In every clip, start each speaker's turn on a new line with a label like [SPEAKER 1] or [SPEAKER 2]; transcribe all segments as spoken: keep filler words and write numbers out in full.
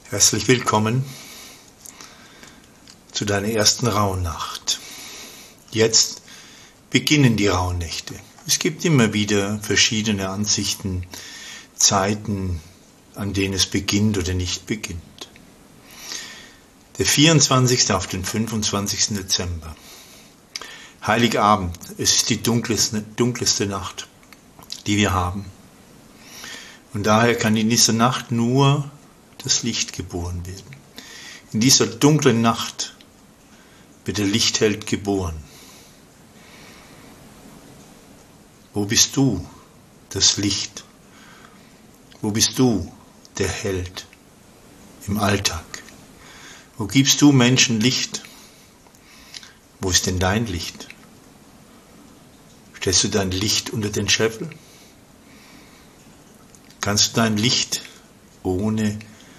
[SPEAKER 1] Herzlich willkommen zu deiner ersten Rauhnacht. Jetzt beginnen die Rauhnächte. Es gibt immer wieder verschiedene Ansichten, Zeiten, an denen es beginnt oder nicht beginnt. Der vierundzwanzigste auf den fünfundzwanzigsten Dezember. Heiligabend, es ist die dunkelste, dunkelste Nacht, die wir haben. Und daher kann in dieser Nacht nur das Licht geboren werden. In dieser dunklen Nacht wird der Lichtheld geboren. Wo bist du, das Licht? Wo bist du, der Held im Alltag? Wo gibst du Menschen Licht? Wo ist denn dein Licht? Stellst du dein Licht unter den Scheffel? Kannst du dein Licht ohne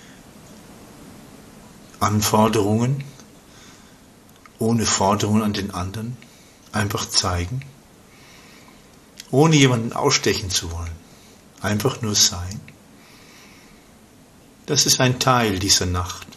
[SPEAKER 1] Anforderungen, ohne Forderungen an den anderen, einfach zeigen, ohne jemanden ausstechen zu wollen, einfach nur sein? Das ist ein Teil dieser Nacht,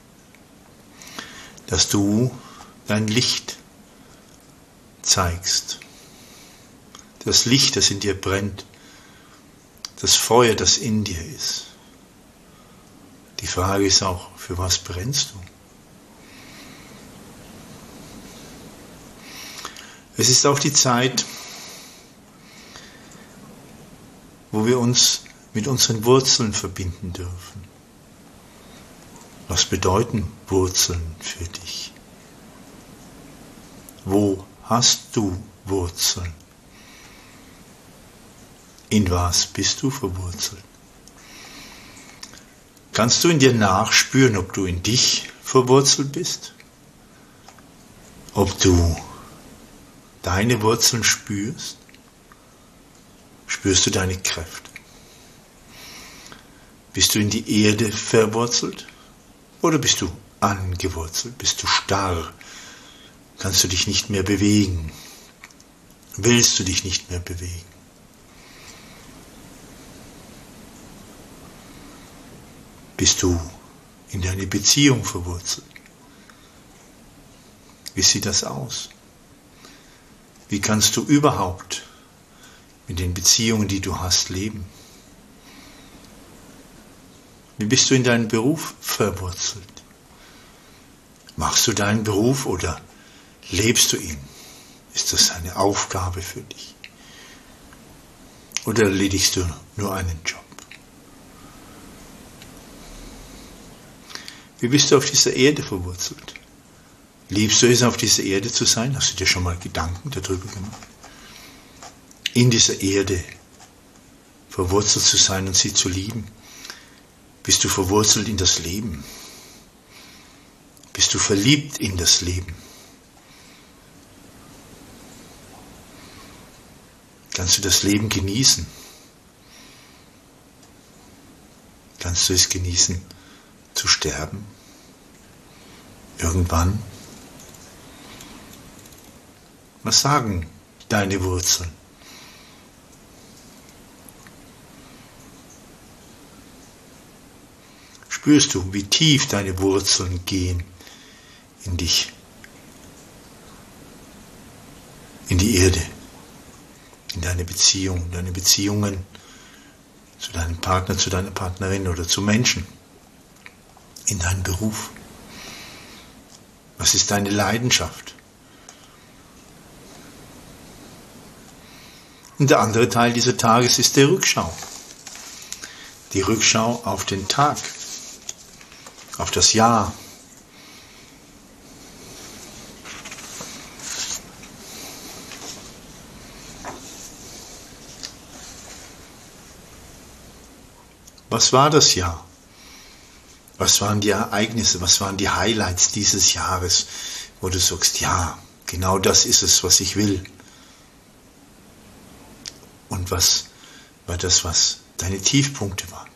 [SPEAKER 1] dass du dein Licht zeigst, das Licht, das in dir brennt, das Feuer, das in dir ist. Die Frage ist auch, für was brennst du? Es ist auch die Zeit, wo wir uns mit unseren Wurzeln verbinden dürfen. Was bedeuten Wurzeln für dich? Wo hast du Wurzeln? In was bist du verwurzelt? Kannst du in dir nachspüren, ob du in dich verwurzelt bist? Ob du deine Wurzeln spürst? Spürst du deine Kräfte? Bist du in die Erde verwurzelt? Oder bist du angewurzelt? Bist du starr? Kannst du dich nicht mehr bewegen? Willst du dich nicht mehr bewegen? Bist du in deine Beziehung verwurzelt? Wie sieht das aus? Wie kannst du überhaupt mit den Beziehungen, die du hast, leben? Wie bist du in deinen Beruf verwurzelt? Machst du deinen Beruf oder lebst du ihn? Ist das eine Aufgabe für dich? Oder erledigst du nur einen Job? Wie bist du auf dieser Erde verwurzelt? Liebst du es, auf dieser Erde zu sein? Hast du dir schon mal Gedanken darüber gemacht? In dieser Erde verwurzelt zu sein und sie zu lieben. Bist du verwurzelt in das Leben? Bist du verliebt in das Leben? Kannst du das Leben genießen? Kannst du es genießen, zu sterben? Irgendwann? Was sagen deine Wurzeln? Spürst du, wie tief deine Wurzeln gehen in dich, in die Erde, in deine Beziehung, deine Beziehungen zu deinem Partner, zu deiner Partnerin oder zu Menschen, in deinen Beruf? Was ist deine Leidenschaft? Und der andere Teil dieses Tages ist der Rückschau. Die Rückschau auf den Tag, auf das Jahr. Was war das Jahr? Was waren die Ereignisse, was waren die Highlights dieses Jahres, wo du sagst, ja, genau das ist es, was ich will. Und was war das, was deine Tiefpunkte waren?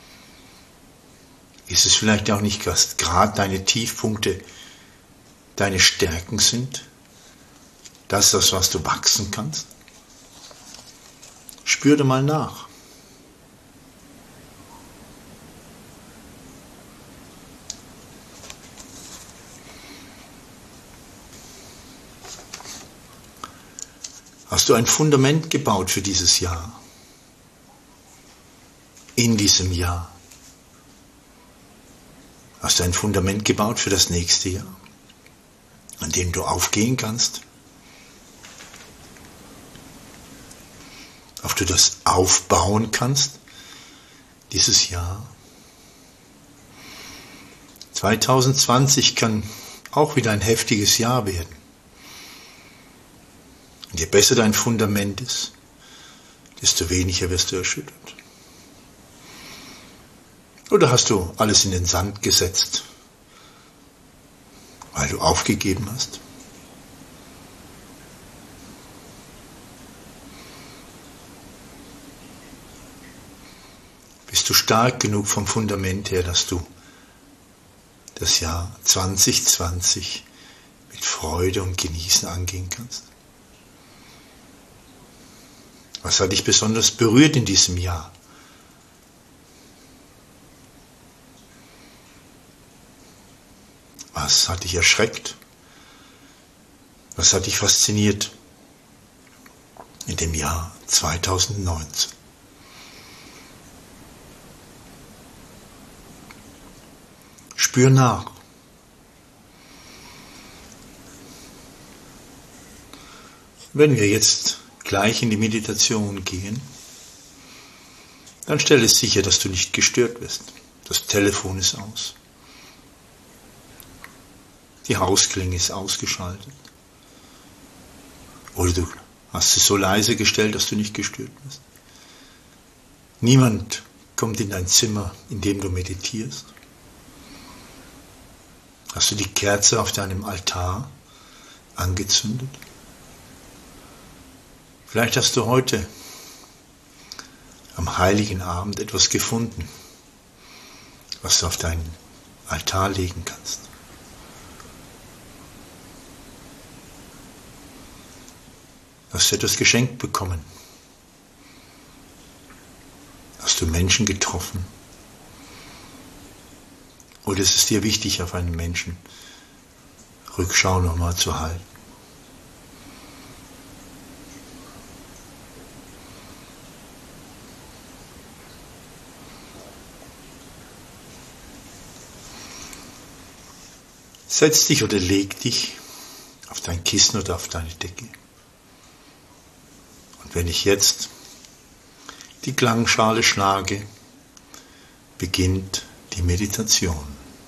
[SPEAKER 1] Ist es vielleicht auch nicht gerade deine Tiefpunkte, deine Stärken sind? Das ist das, was du wachsen kannst? Spür dir mal nach. Hast du ein Fundament gebaut für dieses Jahr? In diesem Jahr? Hast du ein Fundament gebaut für das nächste Jahr, an dem du aufgehen kannst? Ob du das aufbauen kannst, dieses Jahr? zwanzig zwanzig kann auch wieder ein heftiges Jahr werden. Und je besser dein Fundament ist, desto weniger wirst du erschüttert. Oder hast du alles in den Sand gesetzt, weil du aufgegeben hast? Bist du stark genug vom Fundament her, dass du das Jahr zwanzig zwanzig mit Freude und Genießen angehen kannst? Was hat dich besonders berührt in diesem Jahr? Was hat dich erschreckt? Was hat dich fasziniert in dem Jahr zwanzig neunzehn? Spür nach. Wenn wir jetzt gleich in die Meditation gehen, dann stell es sicher, dass du nicht gestört wirst. Das Telefon ist aus. Die Hausklinge ist ausgeschaltet. Oder du hast es so leise gestellt, dass du nicht gestört wirst. Niemand kommt in dein Zimmer, in dem du meditierst. Hast du die Kerze auf deinem Altar angezündet? Vielleicht hast du heute am heiligen Abend etwas gefunden, was du auf deinen Altar legen kannst. Hast du etwas geschenkt bekommen? Hast du Menschen getroffen? Oder ist es dir wichtig, auf einen Menschen Rückschau nochmal zu halten? Setz dich oder leg dich auf dein Kissen oder auf deine Decke. Und wenn ich jetzt die Klangschale schlage, beginnt die Meditation.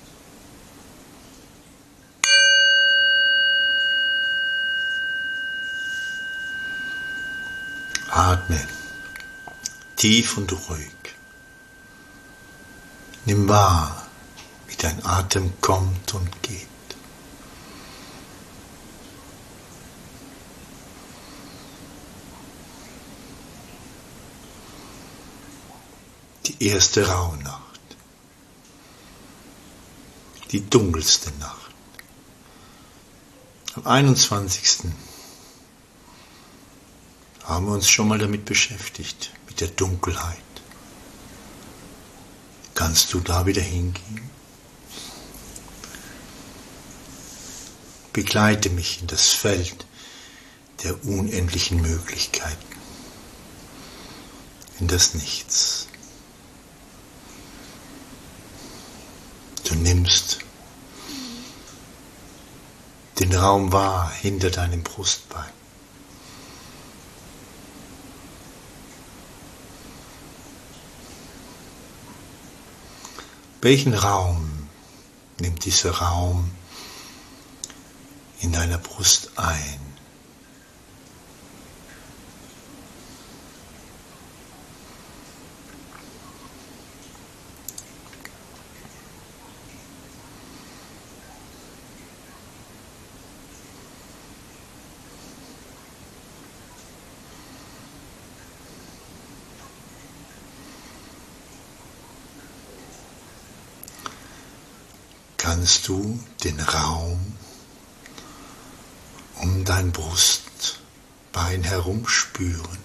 [SPEAKER 1] Atme tief und ruhig. Nimm wahr, wie dein Atem kommt und geht. Die erste Rauhnacht. Die dunkelste Nacht. Am einundzwanzigsten haben wir uns schon mal damit beschäftigt, mit der Dunkelheit. Kannst du da wieder hingehen? Begleite mich in das Feld der unendlichen Möglichkeiten, in das Nichts. Du nimmst den Raum wahr hinter deinem Brustbein. Welchen Raum nimmt dieser Raum in deiner Brust ein? Kannst du den Raum um dein Brustbein herum spüren?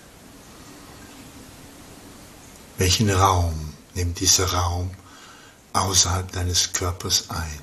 [SPEAKER 1] Welchen Raum nimmt dieser Raum außerhalb deines Körpers ein?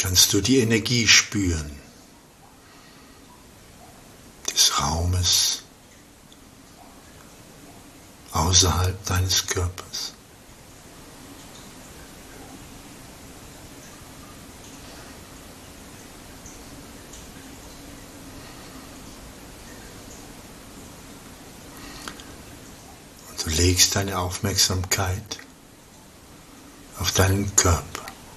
[SPEAKER 1] kannst du die Energie spüren des Raumes außerhalb deines Körpers. Und du legst deine Aufmerksamkeit auf deinen Körper.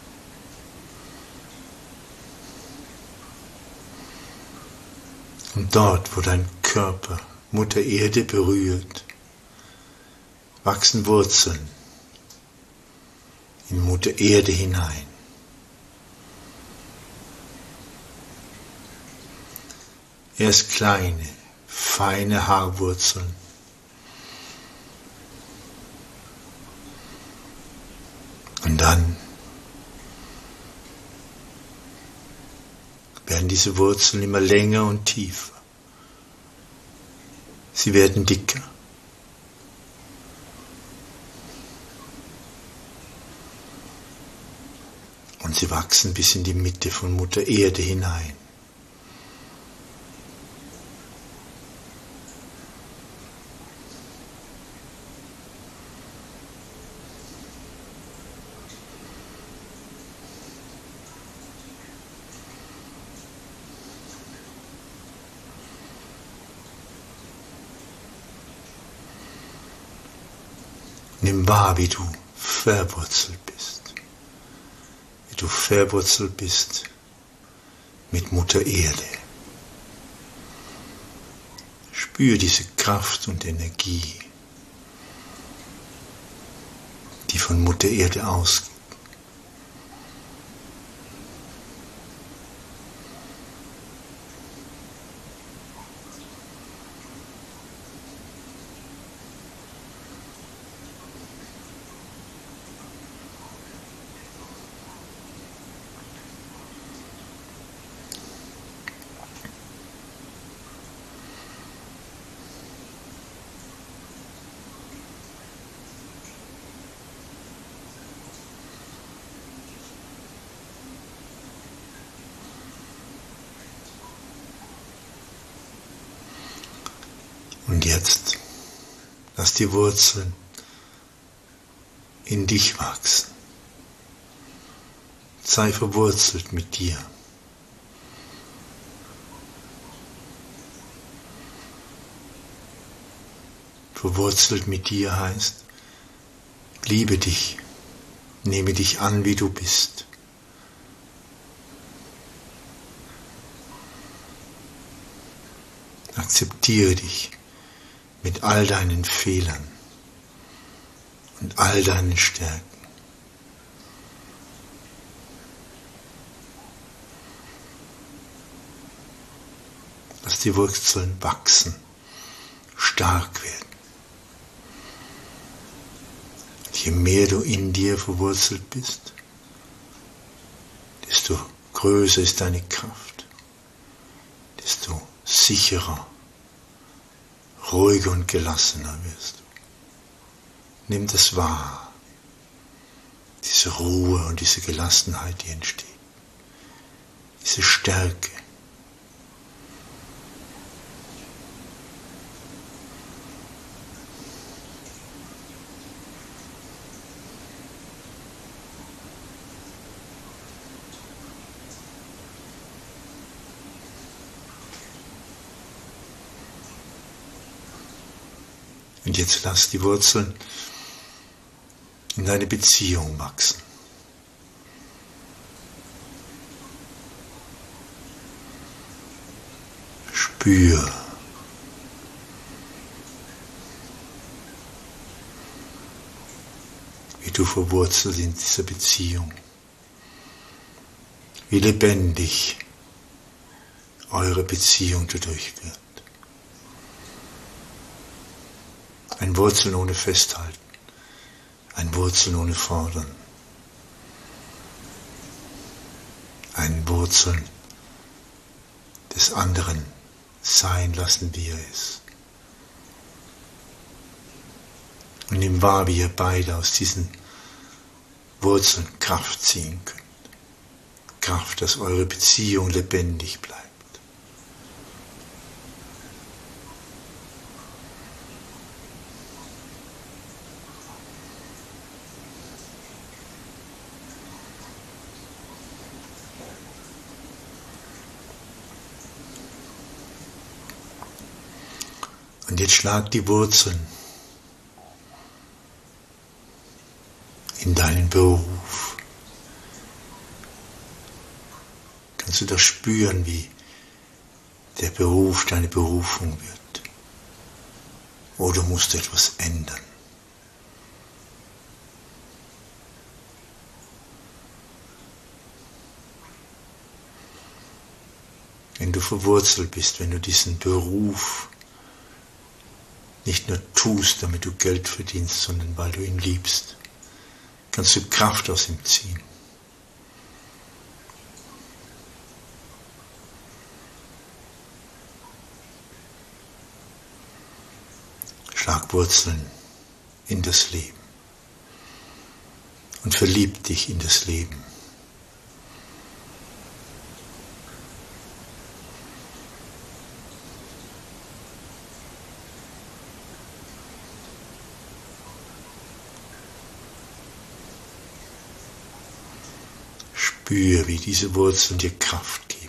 [SPEAKER 1] Und dort, wo dein Körper Mutter Erde berührt, wachsen Wurzeln in Mutter Erde hinein. Erst kleine, feine Haarwurzeln. Und dann werden diese Wurzeln immer länger und tiefer. Sie werden dicker. Und sie wachsen bis in die Mitte von Mutter Erde hinein. Nimm wahr, wie du verwurzelt bist. Wie du verwurzelt bist mit Mutter Erde. Spür diese Kraft und Energie, die von Mutter Erde ausgeht. Und jetzt lass die Wurzeln in dich wachsen. Sei verwurzelt mit dir. Verwurzelt mit dir heißt, liebe dich, nehme dich an, wie du bist. Akzeptiere dich mit all deinen Fehlern und all deinen Stärken. Lass die Wurzeln wachsen, stark werden. Je mehr du in dir verwurzelt bist, desto größer ist deine Kraft, desto sicherer, ruhiger und gelassener wirst du. Nimm das wahr, diese Ruhe und diese Gelassenheit, die entsteht, diese Stärke. Und jetzt lass die Wurzeln in deine Beziehung wachsen. Spür, wie du verwurzelt in dieser Beziehung, wie lebendig eure Beziehung dadurch wird. Ein Wurzeln ohne Festhalten, ein Wurzeln ohne Fordern, ein Wurzeln des anderen sein lassen, wie er ist. Und nimm wahr, wie ihr beide aus diesen Wurzeln Kraft ziehen könnt. Kraft, dass eure Beziehung lebendig bleibt. Und jetzt schlag die Wurzeln in deinen Beruf. Kannst du das spüren, wie der Beruf deine Berufung wird? Oder musst du etwas ändern? Wenn du verwurzelt bist, wenn du diesen Beruf nicht nur tust, damit du Geld verdienst, sondern weil du ihn liebst, kannst du Kraft aus ihm ziehen. Schlag Wurzeln in das Leben und verlieb dich in das Leben. Spüre, wie diese Wurzeln dir Kraft geben.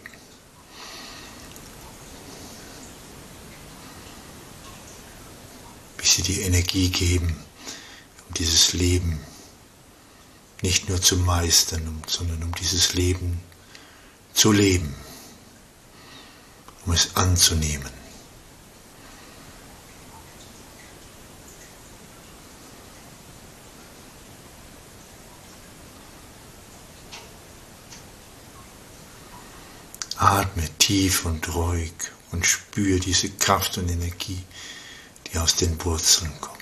[SPEAKER 1] Wie sie dir Energie geben, um dieses Leben nicht nur zu meistern, sondern um dieses Leben zu leben, um es anzunehmen. Atme tief und ruhig und spüre diese Kraft und Energie, die aus den Wurzeln kommt.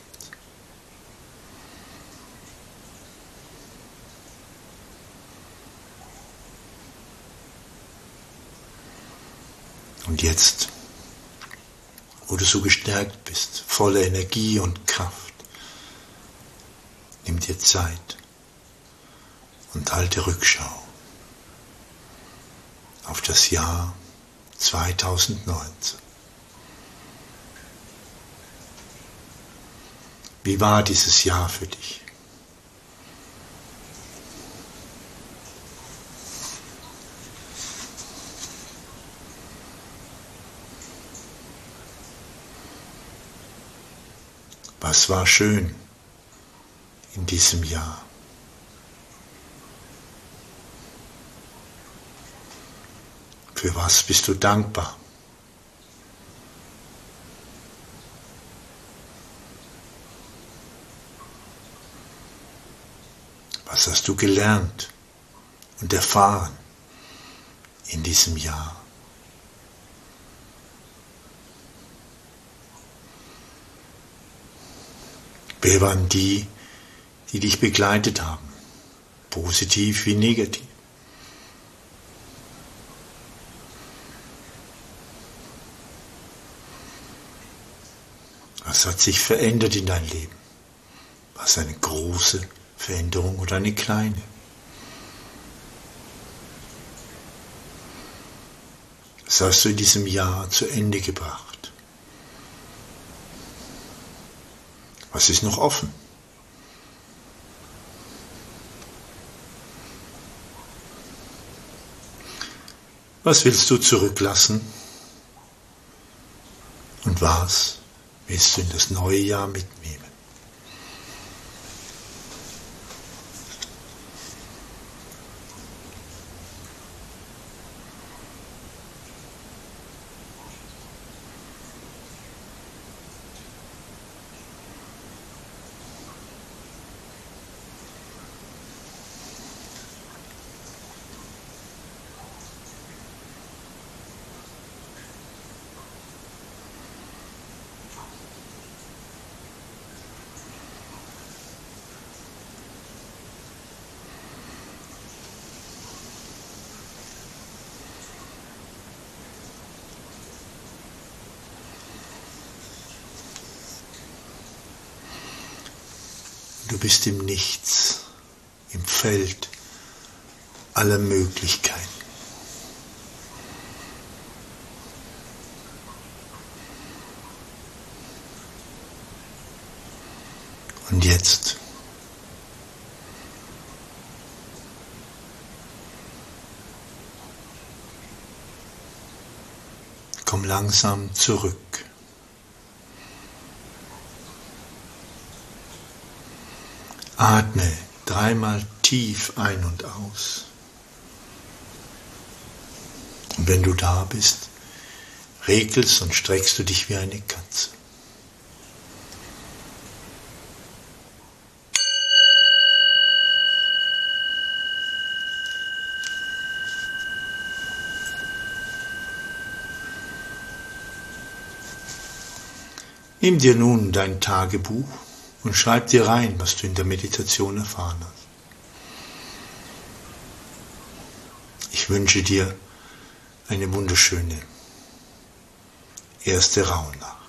[SPEAKER 1] Und jetzt, wo du so gestärkt bist, voller Energie und Kraft, nimm dir Zeit und halte Rückschau auf das Jahr zweitausendneunzehn. Wie war dieses Jahr für dich? Was war schön in diesem Jahr? Für was bist du dankbar? Was hast du gelernt und erfahren in diesem Jahr? Wer waren die, die dich begleitet haben, positiv wie negativ? Was hat sich verändert in dein Leben? War es eine große Veränderung oder eine kleine? Was hast du in diesem Jahr zu Ende gebracht? Was ist noch offen? Was willst du zurücklassen? Und was willst du in das neue Jahr mitnehmen? Du bist im Nichts, im Feld aller Möglichkeiten. Und jetzt? Komm langsam zurück. Atme dreimal tief ein und aus. Und wenn du da bist, regelst und streckst du dich wie eine Katze. Nimm dir nun dein Tagebuch und schreib dir rein, was du in der Meditation erfahren hast. Ich wünsche dir eine wunderschöne erste Rauhnacht.